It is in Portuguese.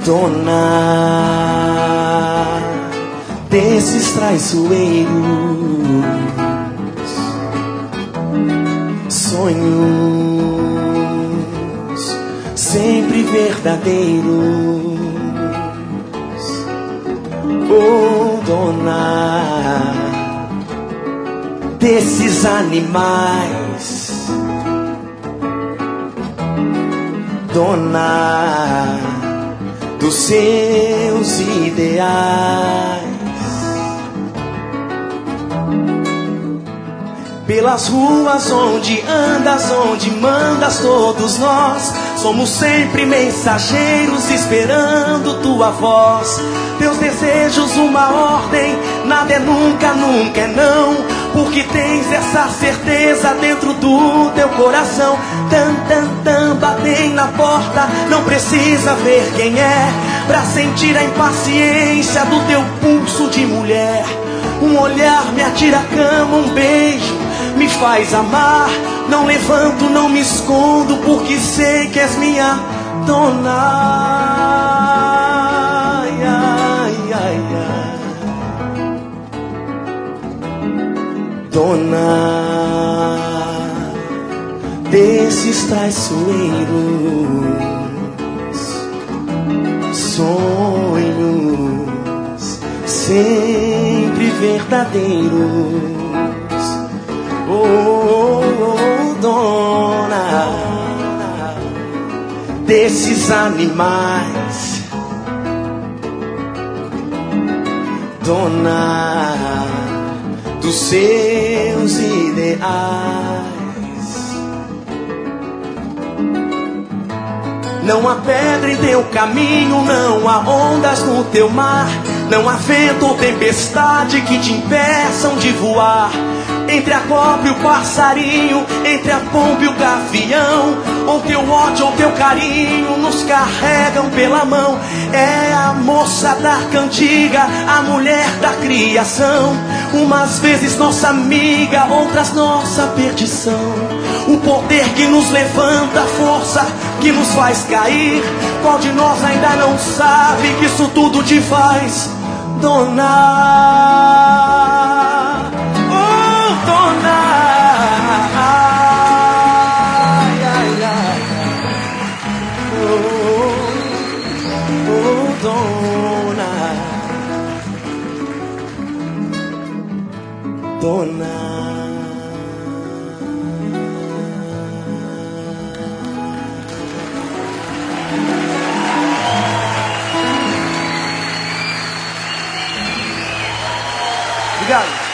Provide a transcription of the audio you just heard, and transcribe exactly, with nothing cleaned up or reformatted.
dona desses traiçoeiros, sonhos sempre verdadeiros. Oh, dona desses animais, dona dos seus ideais. Pelas ruas onde andas, onde mandas, todos nós somos sempre mensageiros esperando tua voz. Teus desejos uma ordem, nada é nunca, nunca é não, porque tens essa certeza dentro do teu coração. Tan, tan, tan, batem na porta, não precisa ver quem é, pra sentir a impaciência do teu pulso de mulher. Um olhar me atira a cama, um beijo me faz amar. Não levanto, não me escondo, porque sei que és minha dona. Ai, ai, ai, ai. Dona desses traiçoeiros, sonhos sempre verdadeiros. Oh, oh, oh, dona desses animais, dona dos seus ideais. Não há pedra em teu caminho, não há ondas no teu mar, não há vento ou tempestade que te impeçam de voar. Entre a cobra e o passarinho, entre a pomba e o gavião, ou teu ódio ou teu carinho nos carregam pela mão. É a moça da cantiga, a mulher da criação, umas vezes nossa amiga, outras nossa perdição. O poder que nos levanta, a força que nos faz cair. Qual de nós ainda não sabe que isso tudo te faz dona? Dona obrigado.